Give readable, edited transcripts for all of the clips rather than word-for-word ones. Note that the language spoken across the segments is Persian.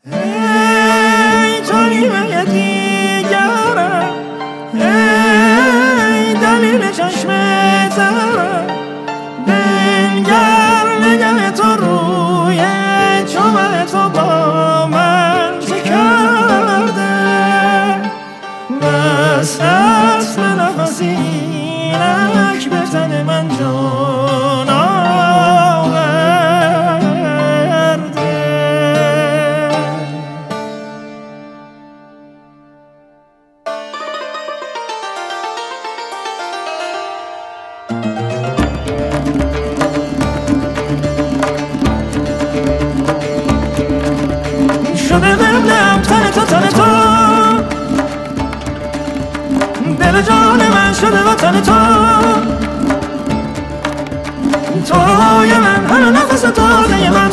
ای تو نیمه دیگرم، ای دلیل چشم ترم، بنگر نگه تو روی چوب تو با من چه کرده. بس هست به نفسینک به تن من جان آورده. شده قبلم تن تو دل جان من شده وطن تو روی من هر نفس تازه من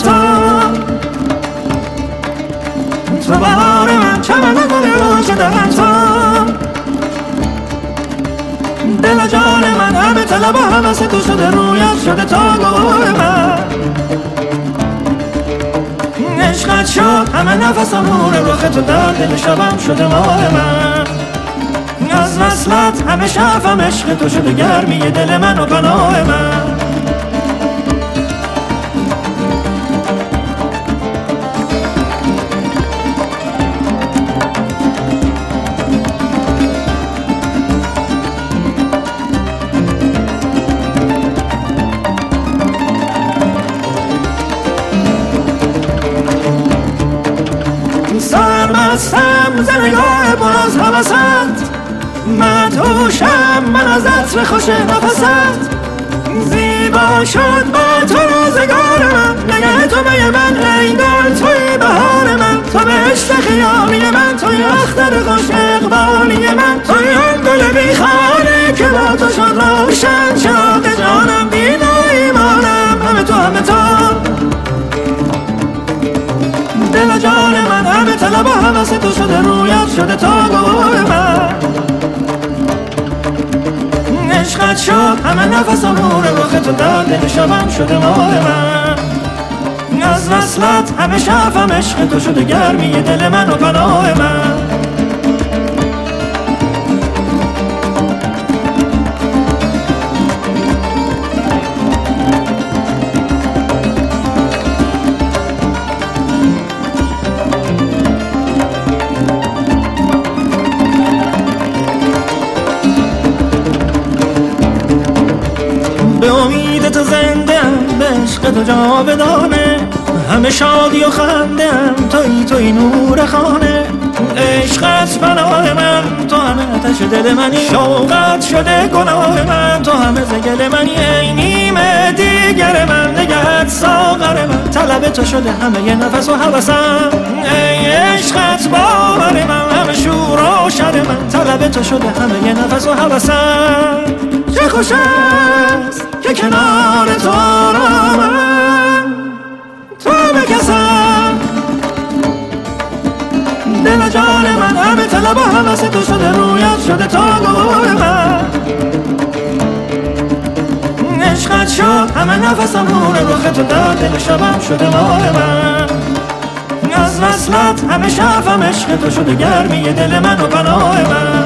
تو بهار من چمن گل رو شده من دل جان من همه طلب و همه تو شده رویت شده تا گل من. عشقت شد همه نفسم نور رخ تو در دل شبم شده ماه من. از وصلت همه شفم عشق تو شده گرمی دل من و پناه من. سرمستم زنگاه پر از حوست، مدهوشم من از عطر خوش نفست. زیبا شد با تو روزگار من، نگه تو به من ای گل توی بهار من. تو بهشت خیالی من، توی اختر خوش اقبالی من، توی آن گل بیخانه که با تو شد روشن شد جانم. دین و ایمانم همه تو همه تو، دل جان من همه طلب و همه تو شده رویت شده تا گل من. عشقت شد همه نفسم نور رخ تو در دل شبم شده ماه من. از وصلت همه شفم عشق تو شده گرمی دل من و پناه من. به امید تو زنده‌ام، به عشق تو جاودانه، همه شادی و خنده‌ام، توی نور خانه. عشقت پناه من، تو همه آتش دل منی، شوقت شده گناه من، تو همه زگل منی. ای نیمه دیگر من، نگهت ساغر من، طلب تو شده همه ی نفس و هوسم. ای عشقت باور من، همه شور و شر من، طلب تو شده همه ی نفس و هوسم. چه خوش است که کنار تو را من تو بکسم. دل جان من همه طلب و همه تو شده رویت شده تا گل من. عشقت شد همه نفسم نور رخ تو در دل شبم شده ماه من. از وصلت همه شفم عشق تو شده گرمی دل من و پناه من.